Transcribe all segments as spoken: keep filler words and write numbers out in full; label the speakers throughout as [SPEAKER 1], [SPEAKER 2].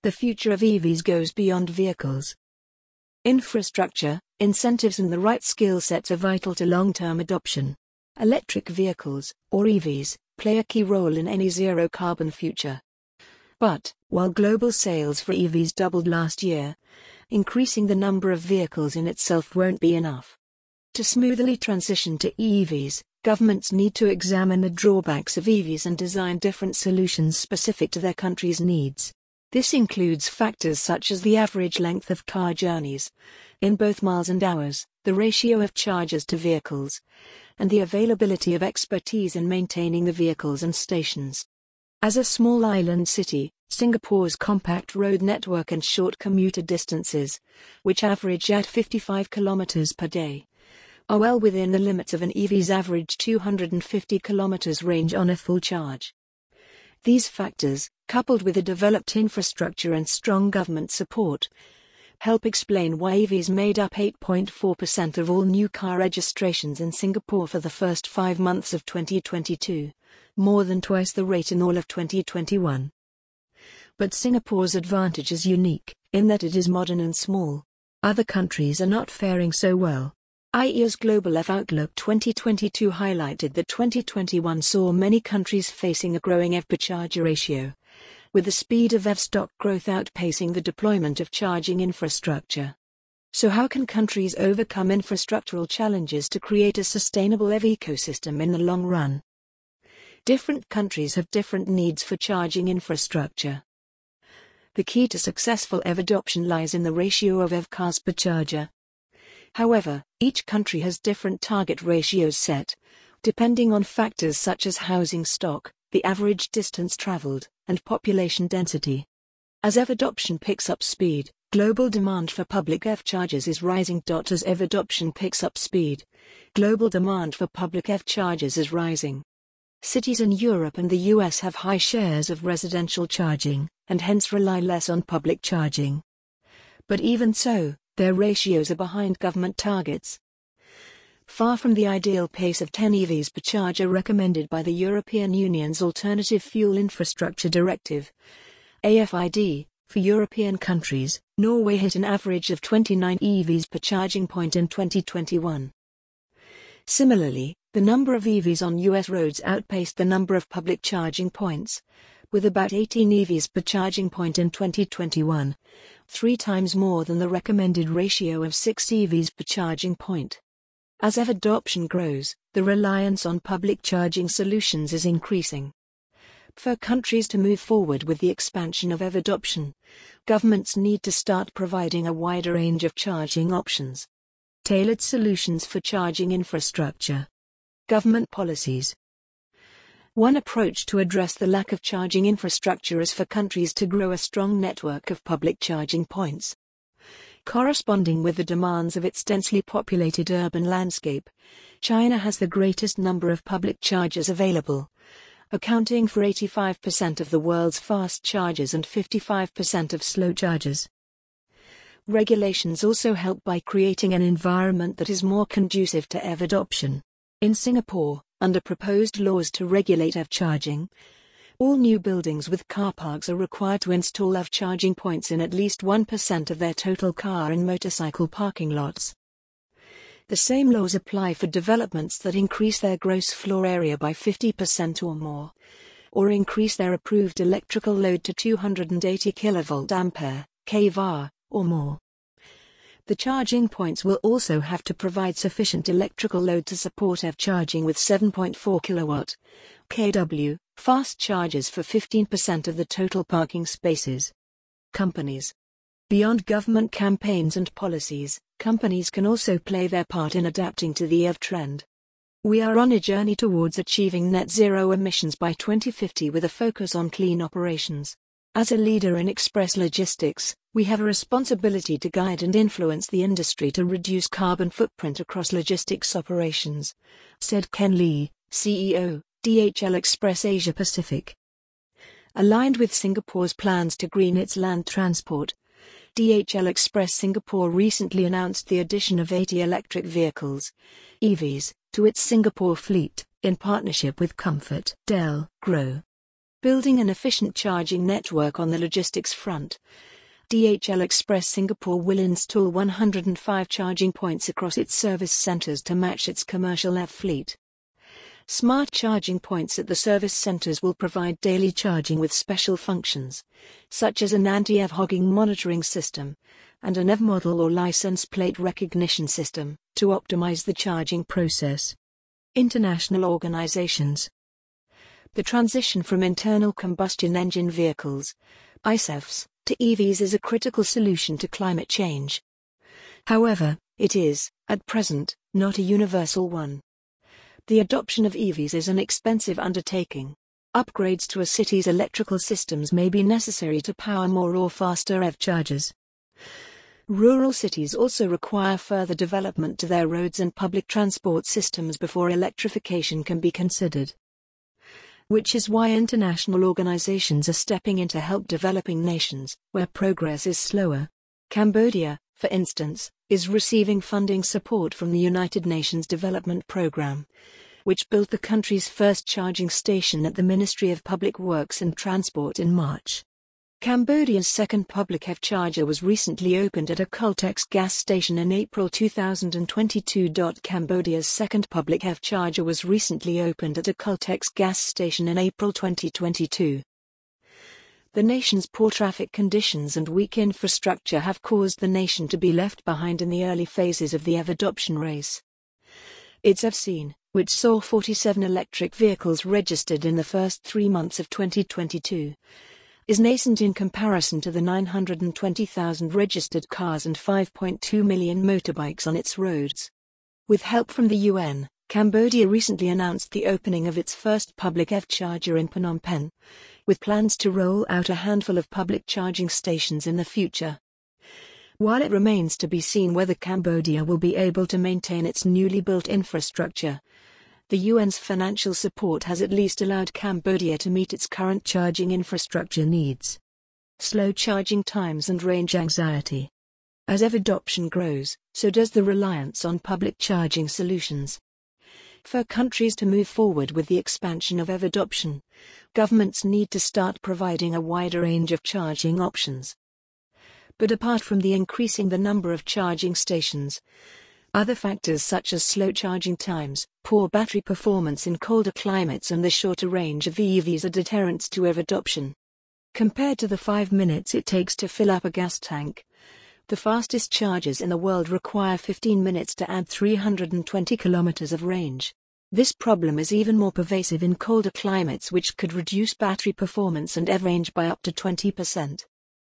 [SPEAKER 1] The future of E Vs goes beyond vehicles. Infrastructure, incentives and the right skill sets are vital to long-term adoption. Electric vehicles, or E Vs, play a key role in any zero-carbon future. But, while global sales for E Vs doubled last year, increasing the number of vehicles in itself won't be enough. To smoothly transition to E Vs, governments need to examine the drawbacks of E Vs and design different solutions specific to their country's needs. This includes factors such as the average length of car journeys, in both miles and hours, the ratio of chargers to vehicles, and the availability of expertise in maintaining the vehicles and stations. As a small island city, Singapore's compact road network and short commuter distances, which average at fifty-five kilometers per day, are well within the limits of an E V's average two hundred fifty kilometers range on a full charge. These factors, coupled with a developed infrastructure and strong government support, help explain why E Vs made up eight point four percent of all new car registrations in Singapore for the first five months of twenty twenty-two, more than twice the rate in all of twenty twenty-one. But Singapore's advantage is unique, in that it is modern and small. Other countries are not faring so well. I E A's Global E V Outlook twenty twenty-two highlighted that twenty twenty-one saw many countries facing a growing E V per charger ratio, with the speed of E V stock growth outpacing the deployment of charging infrastructure. So how can countries overcome infrastructural challenges to create a sustainable E V ecosystem in the long run? Different countries have different needs for charging infrastructure. The key to successful E V adoption lies in the ratio of E V cars per charger. However, each country has different target ratios set, depending on factors such as housing stock, the average distance traveled, and population density. As E V adoption picks up speed, global demand for public E V chargers is rising. As E V adoption picks up speed, global demand for public E V chargers is rising. Cities in Europe and the U S have high shares of residential charging, and hence rely less on public charging. But even so, their ratios are behind government targets. Far from the ideal pace of ten E Vs per charger recommended by the European Union's Alternative Fuel Infrastructure Directive, A F I D, for European countries, Norway hit an average of twenty-nine E Vs per charging point in twenty twenty-one. Similarly, the number of E Vs on U S roads outpaced the number of public charging points, with about eighteen E Vs per charging point in twenty twenty-one, three times more than the recommended ratio of six E Vs per charging point. As E V adoption grows, the reliance on public charging solutions is increasing. For countries to move forward with the expansion of E V adoption, governments need to start providing a wider range of charging options. Tailored solutions for charging infrastructure. Government policies. One approach to address the lack of charging infrastructure is for countries to grow a strong network of public charging points. Corresponding with the demands of its densely populated urban landscape, China has the greatest number of public chargers available, accounting for eighty-five percent of the world's fast chargers and fifty-five percent of slow chargers. Regulations also help by creating an environment that is more conducive to E V adoption. In Singapore, under proposed laws to regulate E V charging, all new buildings with car parks are required to install E V charging points in at least one percent of their total car and motorcycle parking lots. The same laws apply for developments that increase their gross floor area by fifty percent or more, or increase their approved electrical load to two hundred eighty kilovolt ampere, kVAR, or more. The charging points will also have to provide sufficient electrical load to support E V charging with seven point four kilowatt kW fast chargers for fifteen percent of the total parking spaces. Companies. Beyond government campaigns and policies, companies can also play their part in adapting to the E V trend. We are on a journey towards achieving net zero emissions by twenty fifty with a focus on clean operations. As a leader in express logistics, we have a responsibility to guide and influence the industry to reduce carbon footprint across logistics operations, said Ken Lee, C E O, D H L Express Asia Pacific. Aligned with Singapore's plans to green its land transport, D H L Express Singapore recently announced the addition of eighty electric vehicles, E Vs, to its Singapore fleet, in partnership with Comfort Del Gro. Building an efficient charging network on the logistics front. D H L Express Singapore will install one hundred five charging points across its service centres to match its commercial E V fleet. Smart charging points at the service centres will provide daily charging with special functions, such as an anti-E V hogging monitoring system, and an E V model or license plate recognition system, to optimize the charging process. International organizations. The transition from internal combustion engine vehicles, I C E Vs, to E Vs is a critical solution to climate change. However, it is, at present, not a universal one. The adoption of E Vs is an expensive undertaking. Upgrades to a city's electrical systems may be necessary to power more or faster E V chargers. Rural cities also require further development to their roads and public transport systems before electrification can be considered. Which is why international organizations are stepping in to help developing nations, where progress is slower. Cambodia, for instance, is receiving funding support from the United Nations Development Programme, which built the country's first charging station at the Ministry of Public Works and Transport in March. Cambodia's second public E V charger was recently opened at a Caltex gas station in April two thousand twenty-two. Cambodia's second public E V charger was recently opened at a Caltex gas station in April twenty twenty-two. The nation's poor traffic conditions and weak infrastructure have caused the nation to be left behind in the early phases of the E V adoption race. Its E V scene, which saw forty-seven electric vehicles registered in the first three months of twenty twenty-two, is nascent in comparison to the nine hundred twenty thousand registered cars and five point two million motorbikes on its roads. With help from the U N, Cambodia recently announced the opening of its first public E V charger in Phnom Penh, with plans to roll out a handful of public charging stations in the future. While it remains to be seen whether Cambodia will be able to maintain its newly built infrastructure, the U N's financial support has at least allowed Cambodia to meet its current charging infrastructure needs. Slow charging times and range anxiety. As E V adoption grows, so does the reliance on public charging solutions. For countries to move forward with the expansion of E V adoption, governments need to start providing a wider range of charging options. But apart from the increasing the number of charging stations, other factors such as slow charging times, poor battery performance in colder climates and the shorter range of E Vs are deterrents to E V adoption. Compared to the five minutes it takes to fill up a gas tank, the fastest chargers in the world require fifteen minutes to add three hundred twenty kilometers of range. This problem is even more pervasive in colder climates, which could reduce battery performance and E V range by up to twenty percent.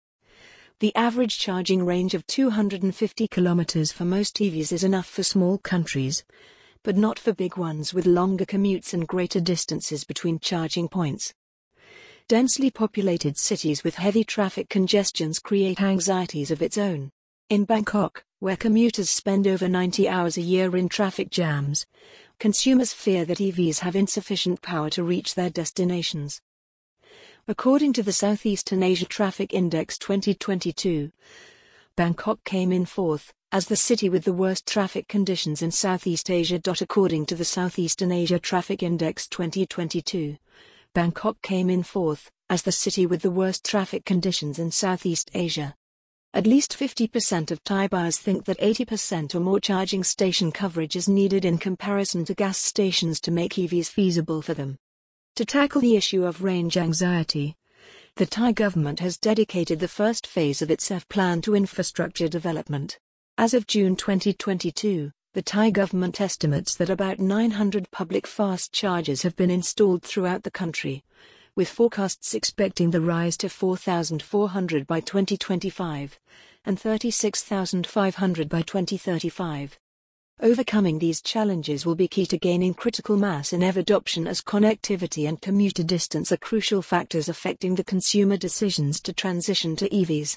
[SPEAKER 1] The average charging range of two hundred fifty kilometers for most E Vs is enough for small countries, but not for big ones with longer commutes and greater distances between charging points. Densely populated cities with heavy traffic congestions create anxieties of its own. In Bangkok, where commuters spend over ninety hours a year in traffic jams, consumers fear that E Vs have insufficient power to reach their destinations. According to the Southeastern Asia Traffic Index twenty twenty-two, Bangkok came in fourth, as the city with the worst traffic conditions in Southeast Asia. According to the Southeastern Asia Traffic Index twenty twenty-two, Bangkok came in fourth, as the city with the worst traffic conditions in Southeast Asia. At least fifty percent of Thai buyers think that eighty percent or more charging station coverage is needed in comparison to gas stations to make E Vs feasible for them. To tackle the issue of range anxiety, the Thai government has dedicated the first phase of its E V plan to infrastructure development. As of June twenty twenty-two, the Thai government estimates that about nine hundred public fast chargers have been installed throughout the country, with forecasts expecting the rise to four thousand four hundred by twenty twenty-five, and thirty-six thousand five hundred by twenty thirty-five. Overcoming these challenges will be key to gaining critical mass in E V adoption, as connectivity and commuter distance are crucial factors affecting the consumer decisions to transition to E Vs.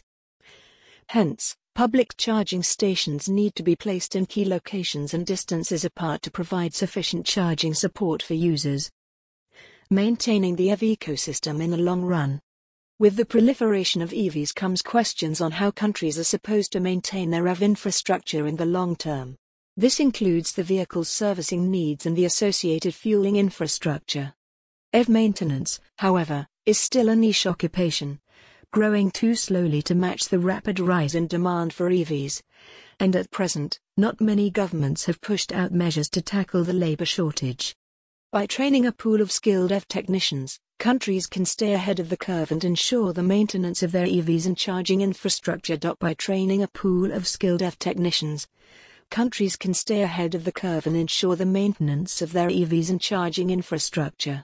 [SPEAKER 1] Hence, public charging stations need to be placed in key locations and distances apart to provide sufficient charging support for users. Maintaining the E V ecosystem in the long run. With the proliferation of E Vs comes questions on how countries are supposed to maintain their E V infrastructure in the long term. This includes the vehicle's servicing needs and the associated fueling infrastructure. E V maintenance, however, is still a niche occupation, growing too slowly to match the rapid rise in demand for E Vs. And at present, not many governments have pushed out measures to tackle the labor shortage. By training a pool of skilled E V technicians, countries can stay ahead of the curve and ensure the maintenance of their E Vs and charging infrastructure. By training a pool of skilled E V technicians, countries can stay ahead of the curve and ensure the maintenance of their E Vs and charging infrastructure.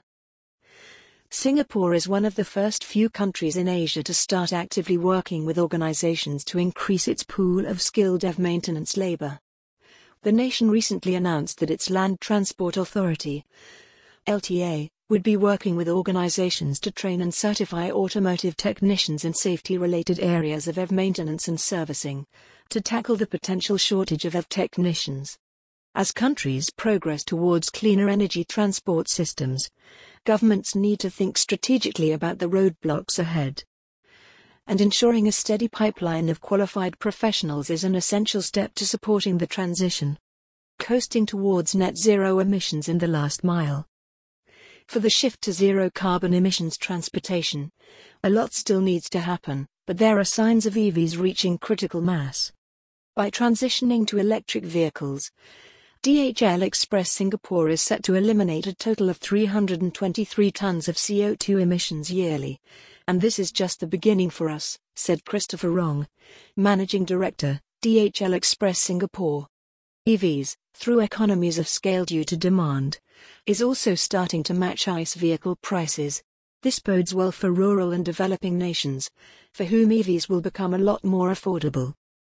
[SPEAKER 1] Singapore is one of the first few countries in Asia to start actively working with organizations to increase its pool of skilled E V maintenance labor. The nation recently announced that its Land Transport Authority, L T A, would be working with organizations to train and certify automotive technicians in safety-related areas of E V maintenance and servicing, to tackle the potential shortage of E V technicians. As countries progress towards cleaner energy transport systems, governments need to think strategically about the roadblocks ahead. And ensuring a steady pipeline of qualified professionals is an essential step to supporting the transition. Coasting towards net zero emissions in the last mile. For the shift to zero carbon emissions transportation, a lot still needs to happen, but there are signs of E Vs reaching critical mass. By transitioning to electric vehicles, D H L Express Singapore is set to eliminate a total of three hundred twenty-three tons of C O two emissions yearly. And this is just the beginning for us, said Christopher Rong, Managing Director, D H L Express Singapore. E Vs, through economies of scale due to demand, is also starting to match ICE vehicle prices. This bodes well for rural and developing nations, for whom E Vs will become a lot more affordable.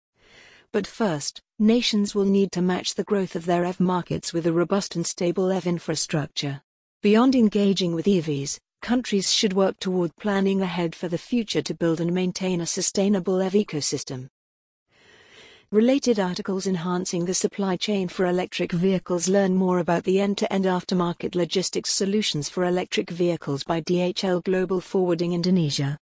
[SPEAKER 1] But first, nations will need to match the growth of their E V markets with a robust and stable E V infrastructure. Beyond engaging with E Vs, countries should work toward planning ahead for the future to build and maintain a sustainable E V ecosystem. Related articles enhancing the supply chain for electric vehicles. Learn more about the end-to-end aftermarket logistics solutions for electric vehicles by D H L Global Forwarding Indonesia.